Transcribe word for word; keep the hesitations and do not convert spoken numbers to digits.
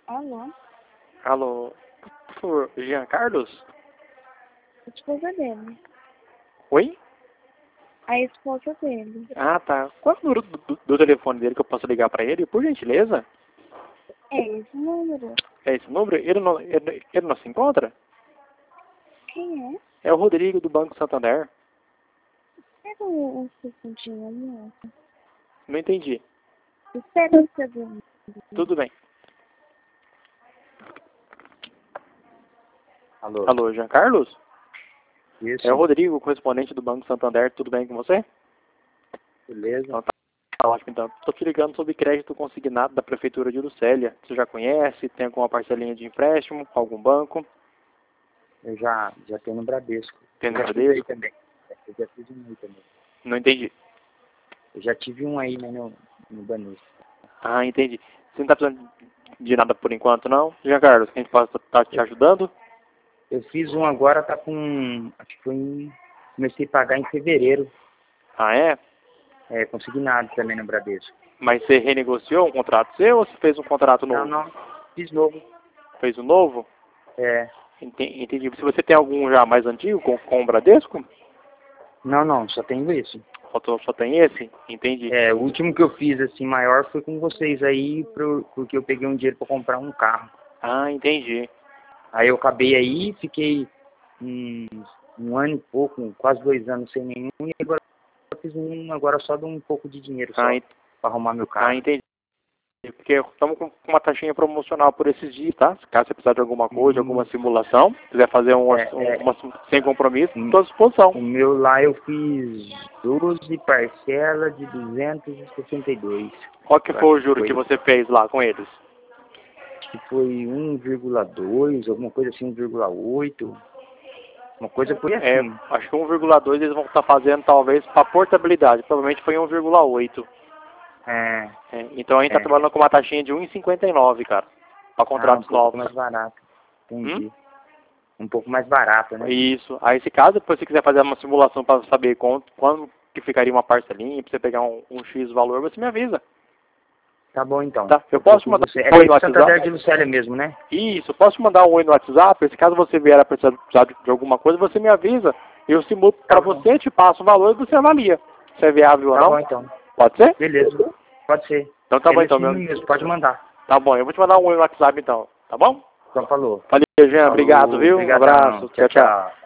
Alô? Alô, por favor, Jean Carlos? A esposa dele. Oi? A esposa dele. Ah, tá. Qual é o número do, do- do telefone dele que eu posso ligar pra ele, por gentileza? É esse número. É esse número? Ele não, ele, ele não se encontra? Quem é? É o Rodrigo do Banco Santander. Espera um segundinho, moça. Não entendi. Espera um segundo. Tudo bem. Alô? Alô, Jean Carlos? Isso, É o Rodrigo, correspondente do Banco Santander. Tudo bem com você? beleza? Então tá, tá ótimo, então. Estou te ligando sobre crédito consignado da Prefeitura de Lucélia. Você já conhece? Tem alguma parcelinha de empréstimo? Algum banco? Eu já, já tenho no Bradesco. Tem no Eu já fiz Bradesco? aí também. Eu já fiz um aí também. Não entendi. Eu já tive um aí, né, no, no Banesco. Ah, entendi. Você não está precisando de nada por enquanto, não? Jean Carlos, que a gente possa estar te ajudando? Eu fiz um agora, tá com... Acho que foi em... Comecei a pagar em fevereiro. Ah, é? É, consignado também no Bradesco. Mas você renegociou um contrato seu ou você fez um contrato Não, novo? não. Fiz novo. Fez um novo? É. Enten- Entendi. Se você tem algum já mais antigo com, com o Bradesco? Não, não. Só tenho esse. Só, só tem esse? Entendi. É, o último que eu fiz, assim, maior foi com vocês aí, pro, porque eu peguei um dinheiro pra comprar um carro. Ah, entendi. Aí eu acabei aí, fiquei um, um ano e pouco, quase dois anos sem nenhum, e agora eu fiz um agora só de um pouco de dinheiro só, Ah, ent- pra arrumar meu carro. ah, entendi. Porque estamos com com uma taxinha promocional por esses dias, tá? Se caso você precisar de alguma coisa, Hum. alguma simulação, quiser fazer um, É, um- é. uma sem compromisso, Hum. estou à disposição. O meu lá eu fiz doze parcelas de duzentos e sessenta e dois. Qual que Eu foi o acho que juro foi- que você fez lá com eles? Acho que foi um vírgula dois, alguma coisa assim, um vírgula oito. Uma coisa foi É, assim. acho que um vírgula dois eles vão estar fazendo talvez para portabilidade. Provavelmente foi um vírgula oito. É, É, então a gente está É. trabalhando com uma taxinha de um vírgula cinquenta e nove, cara. Para ah, um contratos pouco novos. mais barato. Entendi. Um pouco mais barato, né? Isso. Aí, se caso depois você quiser fazer uma simulação para saber quanto, quando que ficaria uma parcelinha, para você pegar um, um X valor, você me avisa. Tá bom então. Tá, eu posso te mandar Você... um É oi no Santander WhatsApp? de Lucélia mesmo, né? Isso, posso te mandar um oi no WhatsApp? Se caso você vier a precisar precisar de de alguma coisa, você me avisa. Eu simulo para bom. você, te passo o valor e você avalia se é viável ou Tá não. bom então. Pode ser? Beleza. Pode ser. Então tá É bom nesse então, meu. número mesmo, pode mandar. Tá bom, eu vou te mandar um oi no WhatsApp então, tá bom? Então falou. Valeu, Jean, Falou, obrigado, viu? Um obrigadão. abraço, tchau, tchau.